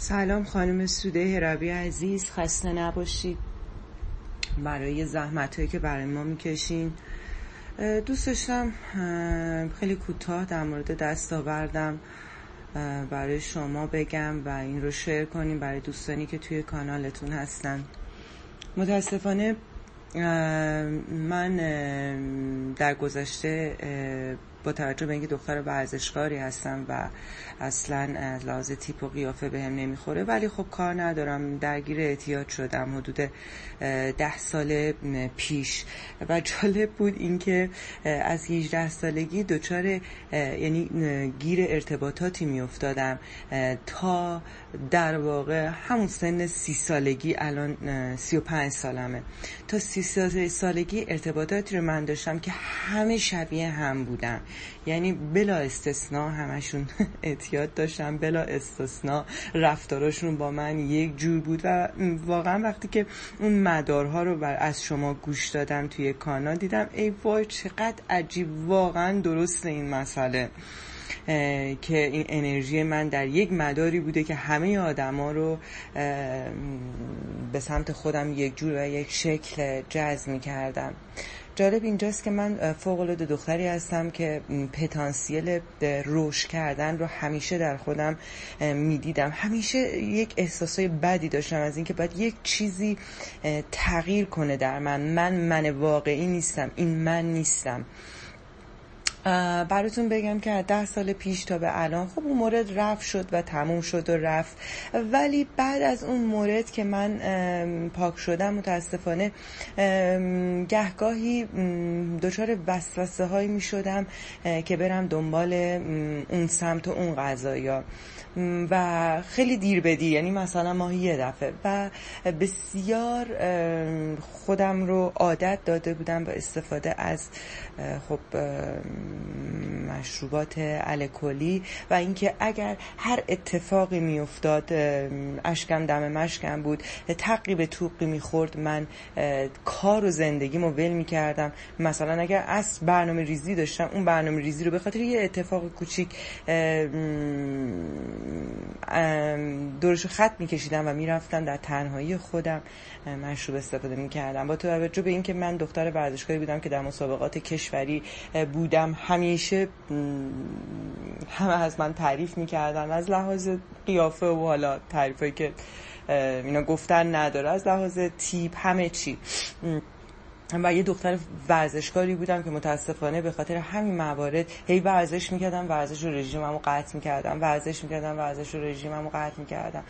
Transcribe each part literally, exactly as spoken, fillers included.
سلام خانم سوده هرابی عزیز، خسته نباشید برای زحمتایی که برای ما میکشین. دوست داشتم خیلی کوتاه در مورد دستاوردم برای شما بگم و این رو شیر کنیم برای دوستانی که توی کانالتون هستن. متاسفانه من در گذشته با توجه به اینکه دختر ورزشکاری هستم و اصلا از لحاظ تیپ و قیافه بهم نمیخوره، ولی خب کار ندارم، درگیر اعتیاد شدم حدود ده سال پیش و جالب بود اینکه از هجده سالگی دچار یعنی گیر ارتباطاتی میافتادم تا در واقع همون سن سی سالگی، الان سی و پنج سالمه، تا سی سالگی ارتباطاتی رو من داشتم که همه شبیه هم بودن، یعنی بلا استثناء همشون اعتیاد داشتن، بلا استثناء رفتاراشون با من یک جور بود و واقعا وقتی که اون مدارها رو بر از شما گوش دادم توی کانال دیدم ای وای چقدر عجیب، واقعا درسته این مسئله که این انرژی من در یک مداری بوده که همه آدما رو به سمت خودم یک جور و یک شکل جذب می‌کردم. جالب اینجاست که من فوق‌العاده دختری هستم که پتانسیل رشد کردن رو همیشه در خودم میدیدم، همیشه یک احساسای بدی داشتم از اینکه باید یک چیزی تغییر کنه در من. من من واقعی نیستم، این من نیستم. براتون بگم که از ده سال پیش تا به الان خب اون مورد رفت شد و تموم شد و رفت، ولی بعد از اون مورد که من پاک شدم متاسفانه گهگاهی دچار وسوسه هایی می شدم که برم دنبال اون سمت و اون قضایا و خیلی دیر بدی، یعنی مثلا ماهی یه دفعه، و بسیار خودم رو عادت داده بودم به استفاده از خب مشروبات الکلی و اینکه اگر هر اتفاقی می افتاد، اشکم دم مشکم بود، تقی به توقی می خورد، من کار و زندگیمو ول می کردم. مثلا اگر اصل برنامه ریزی داشتم، اون برنامه ریزی رو به خاطر یه اتفاق کوچیک دورشو خط می کشیدم و می رفتم در تنهایی خودم مشروب استفاده می کردم. با توجه به اینکه من دختر ورزشکاری بودم که در مسابقات کشوری بودم، همیشه همه از من تعریف می کردن، از لحاظ قیافه و حالا تعریفایی که اینا گفتن نداره، از لحاظ تیپ همه چی. و یه دختر ورزشکاری بودم که متاسفانه به خاطر همین موارد هی ورزش میکردم، ورزش و رژیممو قطع میکردم، ورزش میکردم، ورزش و رژیممو قطع میکردم.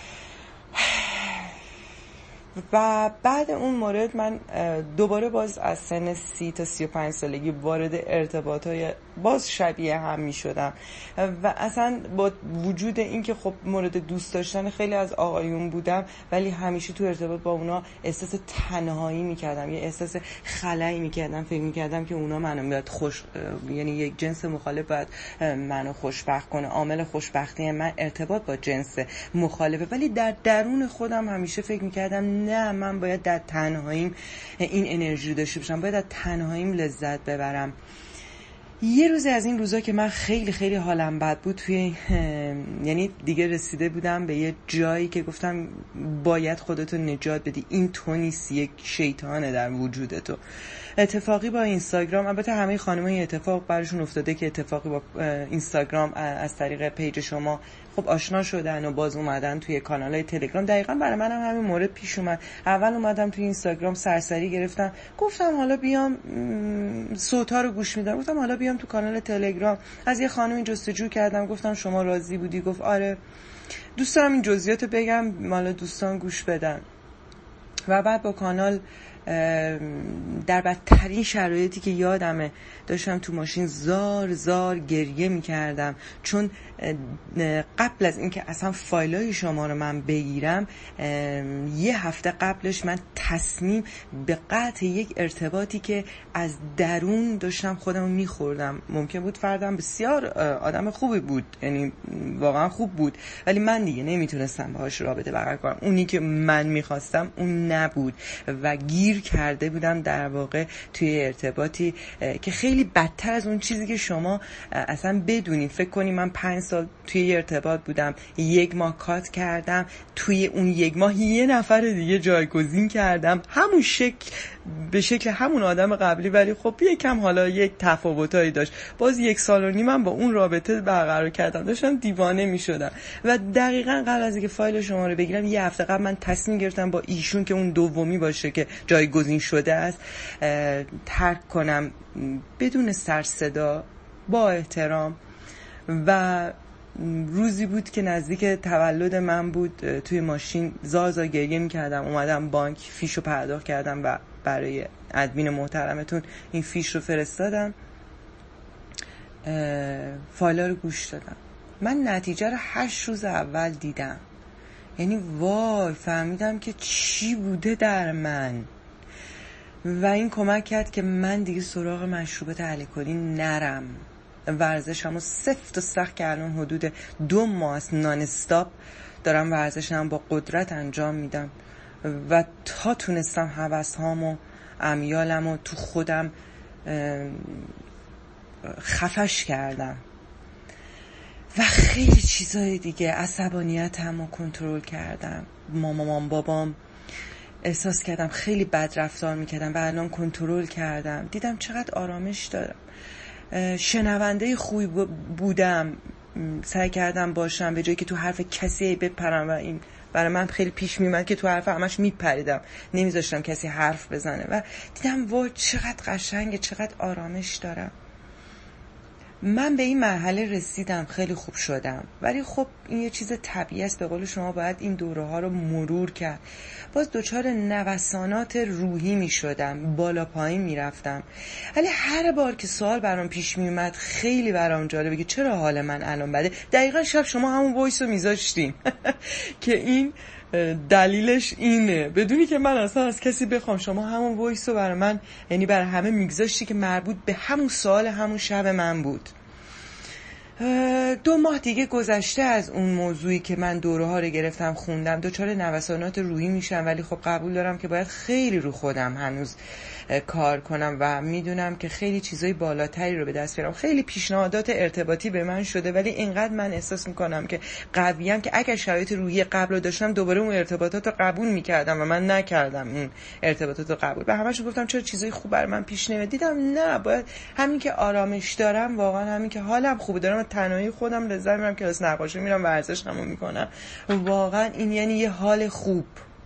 و بعد اون مورد من دوباره باز از سن سی تا سی و پنج سالگی وارد ارتباطای باز شبیه هم می شدم و اصلا با وجود این که خب مورد دوست داشتن خیلی از آقایون بودم، ولی همیشه تو ارتباط با اونا احساس تنهایی می کردم، یه احساس خلایی می کردم، فکر می کردم که اونا منو باید خوش، یعنی یک جنس مخالف باید منو خوشبخت کنه، عامل خوشبختی من ارتباط با جنس مخالفه، ولی در درون خودم همیشه فکر می کردم نه، من باید در تنهاییم این انرژی رو داشته باشم، باید در تنهاییم لذت ببرم. یه روز از این روزا که من خیلی خیلی حالم بد بود، توی یعنی دیگه رسیده بودم به یه جایی که گفتم باید خودتو نجات بدی، این تو نیستی، یک شیطانه در وجود تو. اتفاقی با اینستاگرام، البته همه خانم‌ها این اتفاق براشون افتاده که اتفاقی با اینستاگرام از طریق پیج شما خب آشنا شدن و باز اومدن توی کانال‌های تلگرام. دقیقاً برای منم هم همین مورد پیش اومد. اول اومدم توی اینستاگرام سرسری گرفتم، گفتم حالا بیام صوت‌ها رو گوش میدم، گفتم حالا بیام تو کانال تلگرام. از یه خانمی جستجو کردم، گفتم شما راضی بودی؟ گفت آره. دوست دارم این جزئیاتو بگم حالا دوستان گوش بدن. و بعد با کانال در بدترین شرایطی که یادمه داشتم تو ماشین زار زار گریه میکردم، چون قبل از اینکه اصلا فایلای شما رو من بگیرم یه هفته قبلش من تصمیم به قطع یک ارتباطی که از درون داشتم خودم میخوردم، ممکن بود فردم بسیار آدم خوبی بود، یعنی واقعا خوب بود، ولی من دیگه نمیتونستم باهاش رابطه برقرار کنم، اونی که من میخواستم اون نبود و گیر گیر کرده بودم در واقع توی ارتباطی که خیلی بدتر از اون چیزی که شما اصلا بدونید. فکر کنید من پنج سال توی یه ارتباط بودم، یک ماه کات کردم، توی اون یک ماه یه نفر دیگه جایگزین کردم، همون شکل به شکل همون آدم قبلی، ولی خب یکم حالا یک تفاوتایی داشت. باز یک سال و نیم من با اون رابطه برقرار کردم، داشتم دیوانه می شدم. و دقیقاً قبل از اینکه فایل شما رو بگیرم یه هفته قبل من تصمیم گرفتم با ایشون که اون دومی باشه که جایگزین شده است ترک کنم، بدون سر صدا، با احترام. و روزی بود که نزدیک تولد من بود، توی ماشین زار زار گریه می‌کردم، اومدم بانک فیشو پرداخت کردم و برای ادمین محترمتون این فیش رو فرستادم، فایلا رو گوش دادم. من نتیجه رو هشت روز اول دیدم. یعنی وای، فهمیدم که چی بوده در من و این کمک کرد که من دیگه سراغ مشروبات الکلی نرم. ورزشمو سفت و سخت که الان حدود دو ماه است نان استاپ دارم ورزشم با قدرت انجام میدم و تا تونستم هوس‌هامو امیالمو تو خودم خفش کردم و خیلی چیزای دیگه. عصبانیتمو کنترل کردم. مامان بابام احساس کردم خیلی بد رفتار میکردم و الان کنترل کردم. دیدم چقدر آرامش دارم. شنونده خوبی بودم، سعی کردم باشم به جایی که تو حرف کسی بپرم و این برای من خیلی پیش میومد که تو حرف همش میپریدم، نمیذاشتم کسی حرف بزنه و دیدم وای چقدر قشنگه، چقدر آرامش دارم. من به این مرحله رسیدم، خیلی خوب شدم، ولی خب این یه چیز طبیعی است. به قول شما باید این دوره ها رو مرور کرد. باز دچار نوسانات روحی می شدم، بالا پایین می رفتم، ولی هر بار که سوال برام پیش می اومد خیلی برام جالبه که چرا حال من الان بده. دقیقا شب شما همون وایس رو می ذاشتین که این دلیلش اینه، بدونی که من اصلا از کسی بخوام، شما همون وایس رو برای من، یعنی برای همه میگذاشتی که مربوط به همون سوال همون شب من بود. دو ماه دیگه گذشته از اون موضوعی که من دوره ها رو گرفتم خوندم، دچار نوسانات روحی میشم، ولی خب قبول دارم که باید خیلی رو خودم هنوز کار کنم و میدونم که خیلی چیزای بالاتری رو به دست بیارم. خیلی پیشنهادات ارتباطی به من شده، ولی اینقدر من احساس میکنم که قویم که اگر شرایط روحی قبل رو داشتم دوباره اون ارتباطات رو قبول میکردم و من نکردم اون ارتباطات رو قبول. به همه‌شون گفتم چرا چیزای خوب برای من پیش نمیاد. دیدم نه، باید همین که آرامش دارم، واقعا همین که حالم خوبه، دارم تنهایی خودم لذت میبرم، کلاس نقاشی میرم، ورزشمو میکنم، واقعا این یعنی یه حال خوب.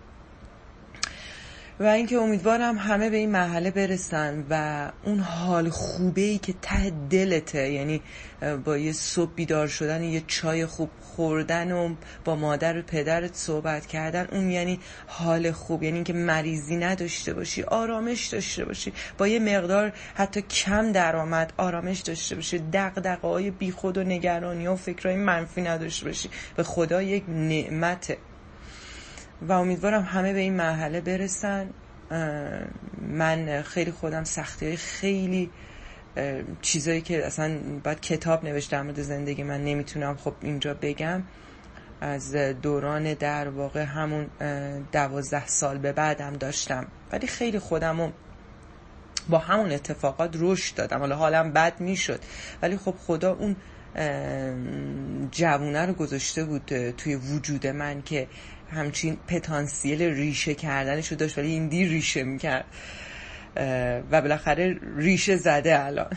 و اینکه امیدوارم همه به این مرحله برسن و اون حال خوبه‌ای که ته دلته، یعنی با یه صبح بیدار شدن، یه چای خوب خوردن و با مادر و پدرت صحبت کردن، اون یعنی حال خوب. یعنی اینکه مریضی نداشته باشی، آرامش داشته باشی، با یه مقدار حتی کم درآمد آرامش داشته باشی، دغدغه‌های بیخود و نگرانی و فکرای منفی نداشته باشی. به خدا یک نعمته و امیدوارم همه به این مرحله برسن. من خیلی خودم سختی‌های خیلی چیزایی که اصلا باید کتاب نوشته در مورد زندگی من نمیتونم خب اینجا بگم، از دوران در واقع همون دوازده سال به بعدم داشتم، ولی خیلی خودمو با همون اتفاقات رشد دادم. حالا حالم بد میشد، ولی خب خدا اون جوونه رو گذاشته بود توی وجود من که همچین پتانسیل ریشه کردنشو داشت، ولی این دیر ریشه میکرد و بالاخره ریشه زده الان.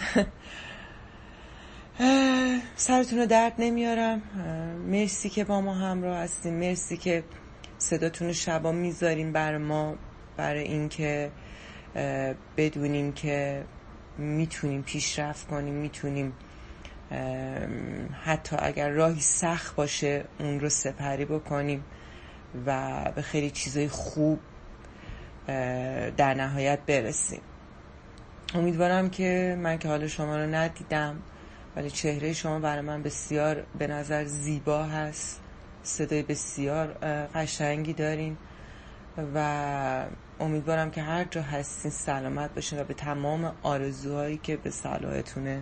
سرتون رو درد نمیارم. مرسی که با ما همراه هستین، مرسی که صداتون رو شبا میذارین بر ما، برای این که بدونیم که میتونیم پیشرفت کنیم، میتونیم حتی اگر راهی سخت باشه اون رو سپری بکنیم و به خیلی چیزای خوب در نهایت برسیم. امیدوارم که من که حال شما رو ندیدم، ولی چهره شما برای من بسیار به نظر زیبا هست، صدای بسیار قشنگی دارین و امیدوارم که هر جا هستین سلامت باشین و به تمام آرزوهایی که به صلاحتونه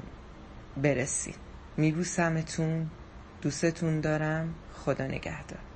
برسید. میبوسمتون، دوستتون دارم، خدا نگهدار.